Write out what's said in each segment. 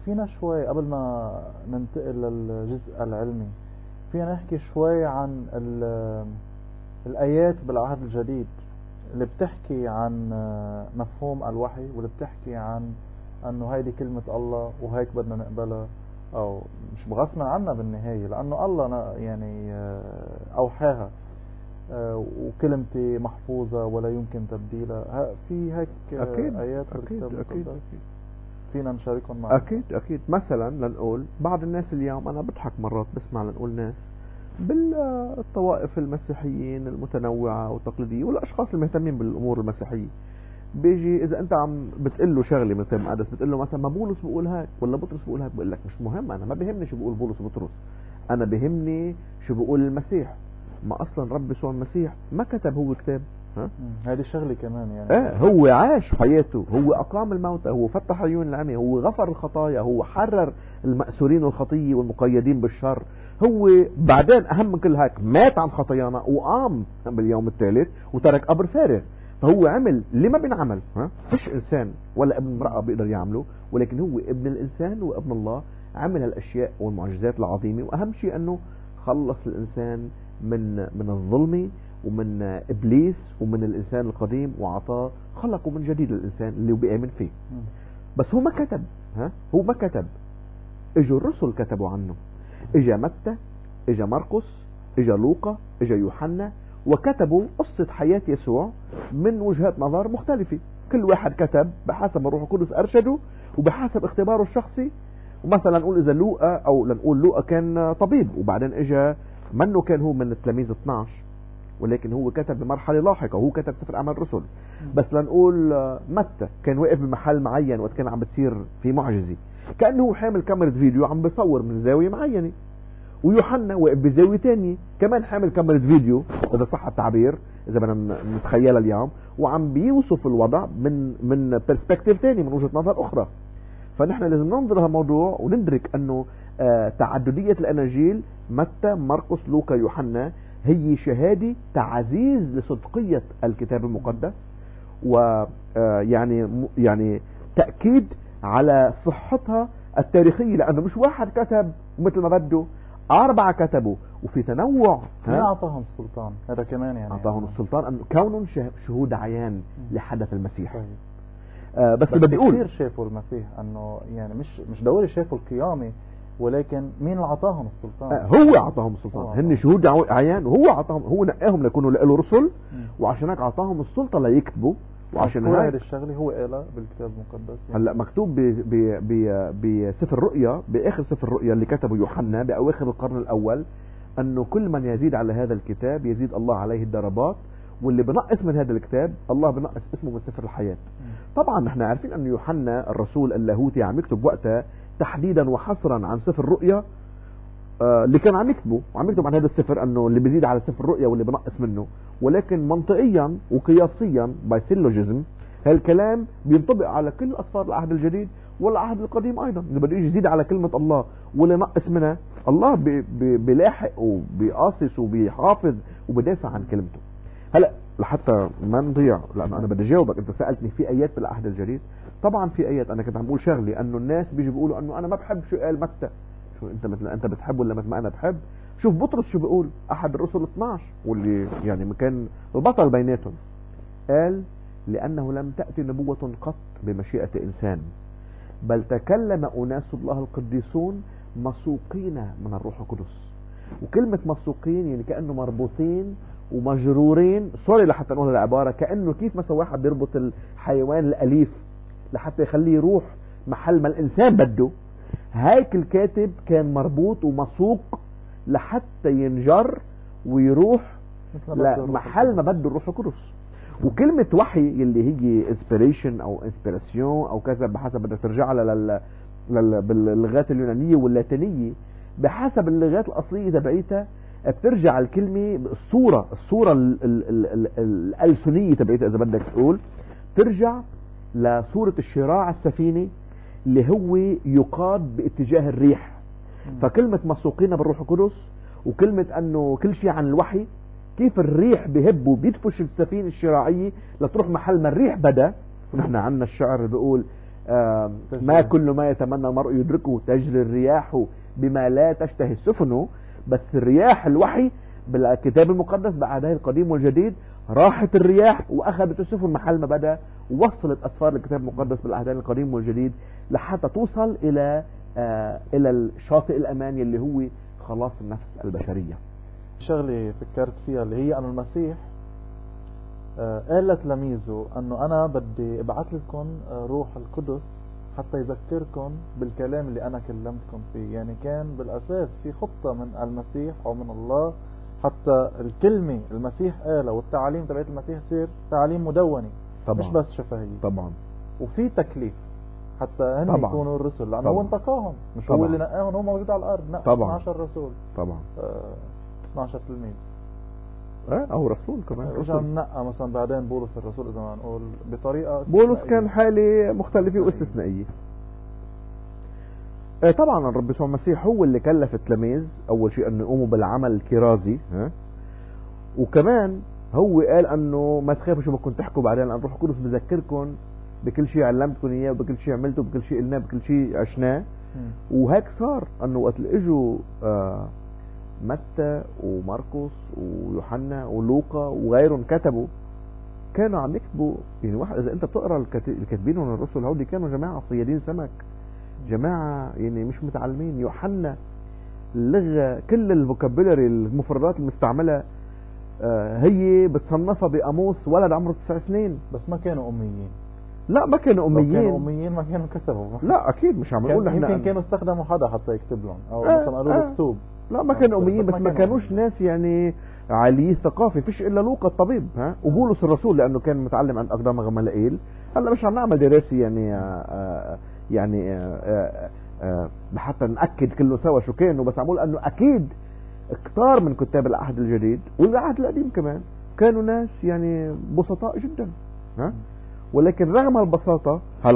فينا شوي قبل ما ننتقل للجزء العلمي، فينا نحكي شوي عن الآيات بالعهد الجديد اللي بتحكي عن مفهوم الوحي، واللي بتحكي عن أنه هيدي كلمة الله وهيك بدنا نقبلها، أو مش بغصب عنا بالنهاية، لأنه الله يعني أوحاها، وكلمتي محفوظة ولا يمكن تبديلها. في هيك آيات بالكتاب المقدس فينا نشاركهم معنا. أكيد. مثلا لنقول بعض الناس اليوم، أنا بضحك مرات بسمع لنقول ناس بالطوائف المسيحيين المتنوعة والتقليدية والأشخاص المهتمين بالأمور المسيحية، بيجي إذا أنت عم بتقول له شغلة من الكتاب المقدس، بتقول له مثلا ما بولس بيقول هيك ولا بطرس بيقول هيك، بقول لك مش مهم، أنا ما بيهمني شو بيقول بولس وبطرس، أنا بيهمني شو بيقول المسيح. ما أصلا رب يسوع المسيح ما كتب هو كتاب، هذه شغلة كمان يعني. هو عاش حياته، هو أقام الموتى، هو فتح عيون العمي، هو غفر الخطايا، هو حرر المأسورين الخطية والمقيدين بالشر، هو بعدين أهم من كل هيك مات عن خطايانا وقام باليوم الثالث وترك قبر فارغ. فهو عمل اللي ما بنعمل، فيش إنسان ولا ابن امرأة بيقدر يعمله، ولكن هو ابن الإنسان وابن الله، عمل هالأشياء والمعجزات العظيمة. وأهم شيء أنه خلص الإنسان من الظلم ومن إبليس ومن الإنسان القديم، وعطاه خلقه من جديد الإنسان اللي بيؤمن فيه. بس هو ما كتب، هو ما كتب، اجوا الرسل كتبوا عنه، اجا متى، اجا مرقس، اجا لوقا، اجا يوحنا، وكتبوا قصة حياة يسوع من وجهات نظر مختلفة. كل واحد كتب بحسب الروح القدس أرشده وبحسب اختباره الشخصي. ومثلا نقول إذا لوقا، أو لنقول لوقا كان طبيب وبعدين اجا منه كان هو من التلاميذ 12، ولكن هو كتب بمرحلة لاحقة وهو كتب سفر أعمال الرسل. بس لنقول متى كان واقف بمحل معين وقت كان عم بتصير في معجزة، كأنه حامل كاميرا فيديو عم بيصور من زاوية معينة. ويوحنا واقف بزاوية تانية كمان حامل كاميرا فيديو، إذا صح التعبير، إذا بدنا نتخيلها اليوم، وعم بيوصف الوضع من برسبكتيف تاني، من وجهة نظر أخرى. فنحن لازم ننظر هذا الموضوع وندرك أنه تعددية الأناجيل متى مرقس لوقا يوحنا هي شهادة تعزيز لصدقية الكتاب المقدس، ويعني تأكيد على صحتها التاريخية، لأنه مش واحد كتب مثل ما بده، 4 كتبوا، وفي تنوع. مين أعطاهم السلطان؟ هذا كمان يعني أعطاهم السلطان أن كونهم شهود عيان لحدث المسيح. طيب. بس بدي أقول كثير شافوا المسيح، أنه يعني مش دوري شافوا القيامة، ولكن مين اللي أعطاهم السلطان؟ هو أعطاهم السلطان، هن شهود عيان، وهو أعطاهم، هو نقاهم ليكونوا له رسل، وعشان هيك أعطاهم السلطة ليكتبوا. وعشان هيك الشغله هو قالها بالكتاب المقدس يعني. هلا مكتوب بسفر الرؤيا، باخر سفر الرؤيا اللي كتبه يوحنا باواخر القرن الاول، انه كل من يزيد على هذا الكتاب يزيد الله عليه الضربات، واللي بنقص من هذا الكتاب الله بنقص اسمه من سفر الحياة. طبعا نحن عارفين ان يوحنا الرسول اللاهوتي عم يكتب وقتها تحديدا وحصرا عن سفر الرؤيا، اللي كان عم يكتبه عن هذا السفر، انه اللي بيزيد على سفر الرؤيا واللي بنقص منه. ولكن منطقيا وقياسيا باي سيلوجيزم هالكلام بينطبق على كل اسفار العهد الجديد والعهد القديم ايضا. اللي بده يجي يزيد على كلمه الله واللي نقص منها، الله بيلاحق وبيقاصص وبيحافظ وبدافع عن كلمته. هلا لحتى ما نضيع، لانه انا بدي اجاوبك، انت سالتني في ايات بالعهد الجديد. طبعا في ايات، انا كنت عم بقول شغلي انه الناس بيجوا بيقولوا انه انا ما بحب شو قال متى، شو انت مثل انت بتحب ولا مثل ما انا بحب. شوف بطرس شو بيقول، احد الرسل 12 واللي يعني كان البطل بيناتهم، قال لانه لم تأتي نبوة قط بمشيئة انسان، بل تكلم اناس الله القديسون مسوقين من الروح القدس. وكلمة مسوقين يعني كأنه مربوطين ومجرورين، سوري لحتى نقول العبارة، كأنه كيف مثلا واحد بيربط الحيوان الأليف لحتى يخليه يروح محل ما الإنسان بده، هيك الكاتب كان مربوط ومسوق لحتى ينجر ويروح محل ما بده الروح القدس. وكلمة وحي اللي هي inspiration او inspiration او كذا، بحسب بدك ترجع باللغات اليونانية واللاتينية، بحسب اللغات الأصلية تبعيتها بترجع الكلمة الصورة الألسنية تبعيتها إذا بدك تقول، ترجع لصورة الشراع السفينة اللي هو يقاد باتجاه الريح. فكلمة مسوقين بالروح القدس، وكلمة أنه كل شيء عن الوحي، كيف الريح بهب وبيدفش السفينة الشراعية لتروح محل ما الريح بدا. ونحن عنا الشعر بيقول ما كل ما يتمنى المرء يدركه، تجري الرياح بما لا تشتهي السفن. بس الرياح الوحي بالكتاب المقدس بعهده القديم والجديد راحت الرياح واخذت السفن محل ما بدا، ووصلت اسفار الكتاب المقدس بالعهدين القديم والجديد لحتى توصل الى الشاطئ الامان اللي هو خلاص النفس البشريه. شغلة فكرت فيها اللي هي أن المسيح قال لتلاميذه أنه أنا بدي ابعث لكم روح القدس حتى يذكركم بالكلام اللي أنا كلمتكم فيه. يعني كان بالأساس في خطة من المسيح أو من الله حتى الكلمة المسيح قالها والتعاليم تبعت المسيح تصير تعاليم مدونة، طبعا. مش بس شفهية. طبعا. وفي تكليف حتى هن طبعا. يكونوا الرسل، لأنه طبعا. هو انتقاهم، مش طبعا. هو اللي نقاهم، هو موجود على الأرض نقى طبعا. 12 رسول، طبعا 12 تلميذ او رسول كمان. رجع نقى مثلا بعدين بولس الرسول اذا ما نقول بطريقه بولس كان حالة مختلفة واستثنائية. طبعا الرب يسوع المسيح هو اللي كلف التلاميذ اول شيء انه يقوموا بالعمل الكرازي، وكمان هو قال انه ما تخافوا شو بدكم تحكوا بعدين، لان الروح القدس بذكركم بكل شيء علمتكم اياه وبكل شيء عملته وبكل شيء قلناه بكل شيء عشناه. وهيك صار انه وقت اللي اجوا متى وماركوس ويوحنا ولوقا وغيرهم كتبوا، كانوا عم يكتبوا يعني واحد اذا انت بتقرا الكاتبين من الرسل هودي كانوا جماعه صيادين سمك، جماعه يعني مش متعلمين. يوحنا اللغه كل الفوكابولري المفردات المستعمله هي بتصنفها بقاموس ولد عمره 9 سنين. بس ما كانوا اميين. لا ما كانوا اميين. كانوا اميين ما كانوا كتبوا. لا اكيد مش عم نقول احنا يمكن كانوا استخدموا حدا حتى يكتب لهم او مثلا قالوا له اكتب. لا ما كانوا اميين، بس ما كانوش ناس يعني عالي ثقافي. فيش الا لوقا الطبيب وبولس الرسول لانه كان متعلم عند اقدام غملائيل. هلا مش عم نعمل دراسه يعني حتى ناكد كله سوا شو كانوا، بس عم بقول انه اكيد كتار من كتاب العهد الجديد والعهد القديم كمان كانوا ناس يعني بسطاء جدا، ولكن رغم البساطه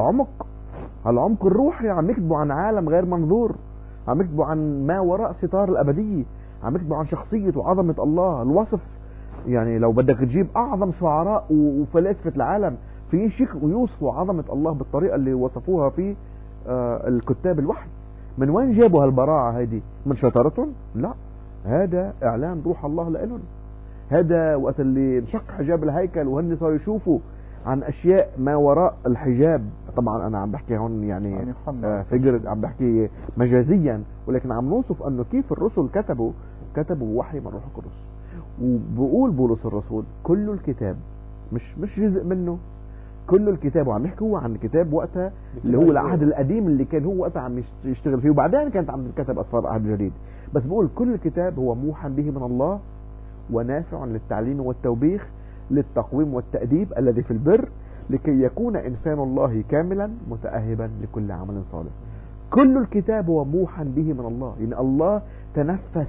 هالعمق الروحي عم يكتبوا عن عالم غير منظور، عم يكتبوا عن ما وراء ستار الأبدية، عم يكتبوا عن شخصية وعظمة الله. الوصف يعني لو بدك تجيب أعظم شعراء وفلاسفة العالم في شيء ويوصفوا عظمة الله بالطريقة اللي وصفوها في الكتاب الوحي. من وين جابوا هالبراعة هيدي؟ من شطارتهم؟ لا، هذا إعلان روح الله لإلهم. هذا وقت اللي انشق حجاب الهيكل وهن صاروا يشوفوا عن اشياء ما وراء الحجاب. طبعا انا عم بحكي هون يعني فكرة عم بحكي مجازيا، ولكن عم نوصف انه كيف الرسل كتبوا وحي من روح القدس. وبقول بولس الرسول كل الكتاب مش جزء منه، كل الكتاب. وعم يحكي هو عن الكتاب وقتها اللي هو العهد القديم اللي كان هو وقتها عم يشتغل فيه، وبعدين كانت عم تتكتب اسفار العهد الجديد. بس بقول كل الكتاب هو موحى به من الله ونافع للتعليم والتوبيخ للتقويم والتأديب الذي في البر لكي يكون إنسان الله كاملا متأهبا لكل عمل صالح. كل الكتاب هو موحى به من الله، يعني الله تنفس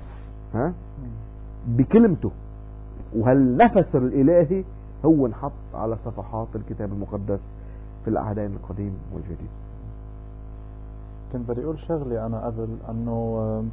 بكلمته، وهالنفس الإلهي هو انحط على صفحات الكتاب المقدس في العهدين القديم والجديد. كنت بدي أقول شغلة أنا قبل أنه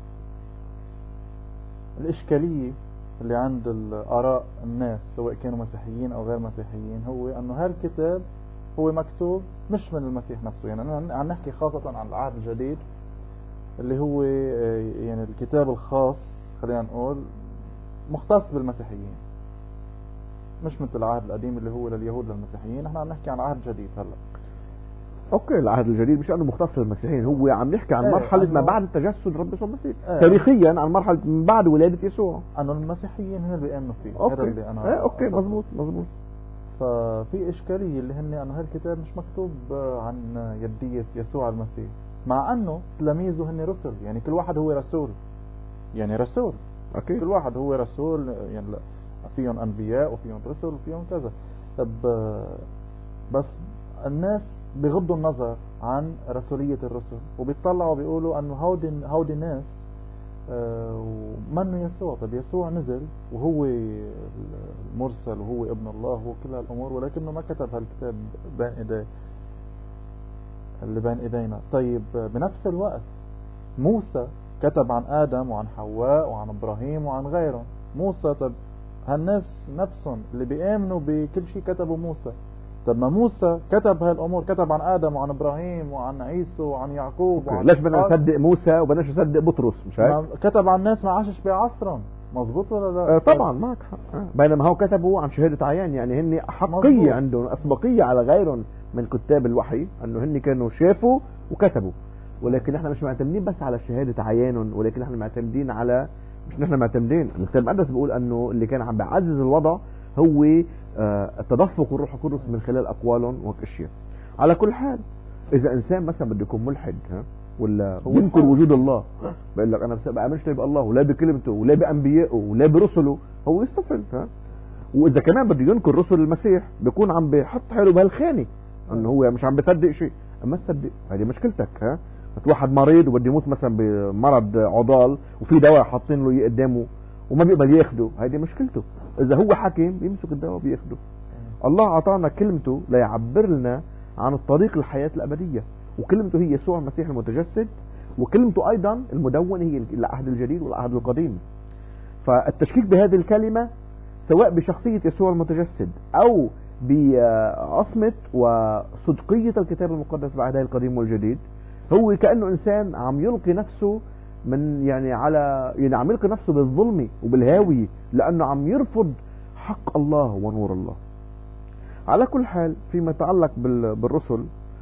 الإشكالية اللي عند الآراء الناس سواء كانوا مسيحيين أو غير مسيحيين هو أنه هالكتاب هو مكتوب مش من المسيح نفسه. يعني أنا عم نحكي خاصة عن العهد الجديد اللي هو يعني الكتاب الخاص خلينا نقول مختص بالمسيحيين، مش مثل العهد القديم اللي هو لليهود للمسيحيين. احنا عم نحكي عن عهد جديد هلا. اوكي العهد الجديد مش انه مختص بالمسيحيين، هو عم يحكي عن مرحله ما بعد تجسد رب يسوع المسيح، تاريخيا عن مرحله من بعد ولاده يسوع، انه المسيحيين هن اللي بيامنوا فيه. هذا اللي انا اوكي مزبوط. ففي اشكاليه اللي هن انه هالكتاب مش مكتوب عن يديه يسوع المسيح، مع انه تلاميذه هن رسل. يعني كل واحد هو رسول، يعني رسول أكيد. كل واحد هو رسول، يعني فيهم انبياء وفيهم رسل وفيهم كذا. طب بس الناس بغضوا النظر عن رسولية الرسل وبيطلعوا بيقولوا انه هودي ناس ومنه يسوع. طب يسوع نزل وهو المرسل وهو ابن الله وهو كل هالامور، ولكنه ما كتب هالكتاب بين ايديه اللي بين ايدينا. طيب بنفس الوقت موسى كتب عن ادم وعن حواء وعن ابراهيم وعن غيرهم. موسى طب هالناس نفسهم اللي بيآمنوا بكل شيء كتبوا موسى، طب ما موسى كتب هاي الامور، كتب عن ادم وعن ابراهيم وعن عيسى وعن يعقوب وعن ليش بدنا نصدق موسى وبدناش نصدق بطرس؟ مش هيك؟ كتب عن ناس ما عاشش بعصرهم، مظبوط ولا لا؟ طبعا معك حق. بينما هو كتبوا عن شهادة عيان، يعني هن حقية مظبوط. عندهم أسبقية على غيرهم من كتاب الوحي، أنه هن كانوا شافوا وكتبوا. ولكن احنا مش معتمدين بس على شهادة عيانهم، ولكن احنا معتمدين على، مش نحن معتمدين، الكتاب المقدس بيقول أنه اللي كان عم بيعزز الوضع هو تدفق الروح القدس من خلال أقوالهم وأشياء. على كل حال إذا إنسان مثلا بده يكون ملحد ولا ينكر وجود الله، بقول لك انا بامنش لا بالله ولا بكلمته ولا بانبيائه ولا برسله، هو يستفل. واذا كمان بده ينكر رسل المسيح بيكون عم بيحط حاله بهالخانه انه هو مش عم بيصدق شيء. اما تصدق هذه مشكلتك. واحد مريض وبده يموت مثلا بمرض عضال وفي دواء حاطين له قدامه وما بيقبل ياخده، هذه مشكلته. اذا هو حكيم بيمسك الدواء بياخده. الله اعطانا كلمته ليعبر لنا عن الطريق للحياه الابديه، وكلمته هي يسوع المسيح المتجسد، وكلمته ايضا المدون هي العهد الجديد والعهد القديم. فالتشكيك بهذه الكلمة سواء بشخصية يسوع المتجسد او بعصمة وصدقية الكتاب المقدس بعهده القديم والجديد، هو كأنه انسان عم يلقي نفسه من يعني عم يلقي نفسه بالظلم وبالهاوية، لانه عم يرفض حق الله ونور الله. على كل حال فيما يتعلق بالرسل،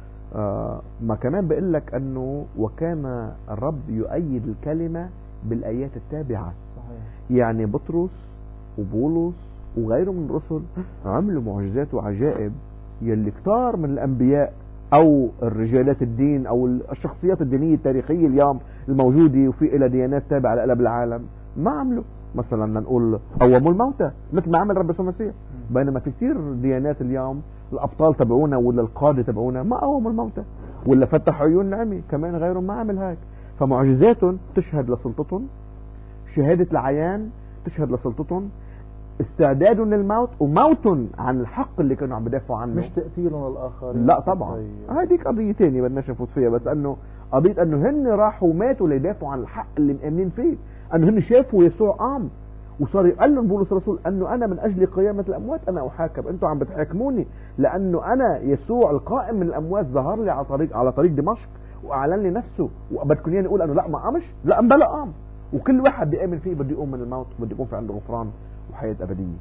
ما كمان بيقول لك انه وكان الرب يؤيد الكلمة بالايات التابعة. صحيح. يعني بطرس وبولس وغيره من الرسل عملوا معجزات وعجائب يلي كتار من الانبياء او الرجالات الدين او الشخصيات الدينية التاريخية اليوم الموجودة وفي الى ديانات تابعة لقلب العالم ما عملوا. مثلا نقول قوموا الموتى مثل ما عمل رب يسوع المسيح، بينما في كثير ديانات اليوم الابطال تبعونا ولا القاده تبعونا ما قوموا الموتى ولا فتحوا عيون العمي، كمان غيرهم ما عمل هيك. فمعجزاتهم تشهد لسلطتهم، شهاده العيان تشهد لسلطتهم، استعدادهم للموت وموتهم عن الحق اللي كانوا عم بدافعوا عنه، مش تقتيلهم للاخرين. لا طبعا هذيك قضيه ثانيه بدناش نفوت فيها، بس انه قضيه انه هن راحوا ماتوا ليدافعوا عن الحق اللي مؤمنين فيه، انه هن شافوا يسوع قام وصار يقول لهم بولس الرسول انه انا من اجل قيامه الاموات انا احاكم، انتم عم بتحاكموني لانه انا يسوع القائم من الاموات ظهر لي على طريق دمشق واعلن لي نفسه، وبدكم اياني اقول انه لا ما قامش؟ لا بلا قام. وكل واحد بيامن فيه بده يقوم من الموت وبده يكون في عنده غفران وحياه ابديه.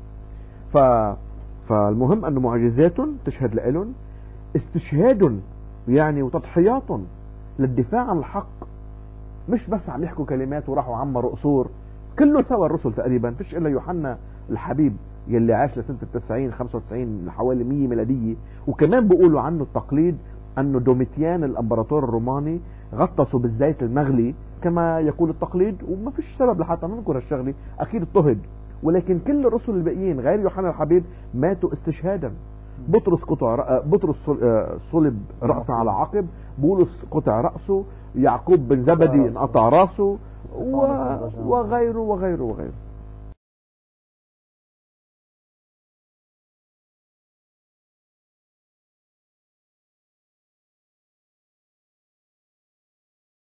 فالمهم انه معجزاتهم تشهد لهم، استشهادهم يعني وتضحياتهم للدفاع عن الحق، مش بس عم يحكوا كلمات وراحوا عمروا قصور. كله سوى الرسل تقريبا، فيش الا يوحنا الحبيب يلي عاش لسنة 90 95 لحوالي 100 ميلادية. وكمان بيقولوا عنه التقليد انه دوميتيان الامبراطور الروماني غطسوا بالزيت المغلي كما يقول التقليد، وما فيش سبب لحتى ننكر الشغلة، اكيد اضطهد. ولكن كل الرسل الباقيين غير يوحنا الحبيب ماتوا استشهادا. بطرس صلب رأسه على عقب، بولس قطع رأسه، يعقوب بن زبدي انقطع رأسه وغيره وغيره وغيره.